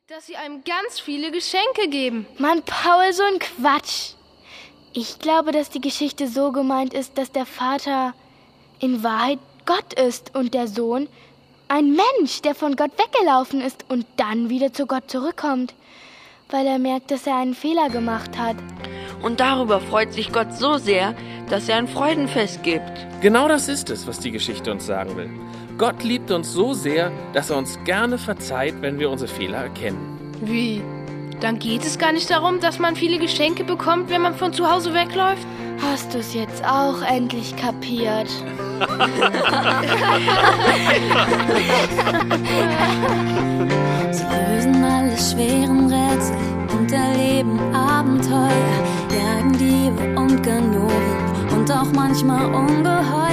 Dass sie einem ganz viele Geschenke geben. Mann, Paul, so ein Quatsch. Ich glaube, dass die Geschichte so gemeint ist, dass der Vater in Wahrheit Gott ist und der Sohn ein Mensch, der von Gott weggelaufen ist und dann wieder zu Gott zurückkommt, weil er merkt, dass er einen Fehler gemacht hat. Und darüber freut sich Gott so sehr, dass er ein Freudenfest gibt. Genau das ist es, was die Geschichte uns sagen will. Gott liebt uns so sehr, dass er uns gerne verzeiht, wenn wir unsere Fehler erkennen. Wie? Dann geht es gar nicht darum, dass man viele Geschenke bekommt, wenn man von zu Hause wegläuft? Hast du es jetzt auch endlich kapiert? Sie lösen alle schweren Rätsel und erleben Abenteuer, jagen Diebe und Ganoven und auch manchmal Ungeheuer.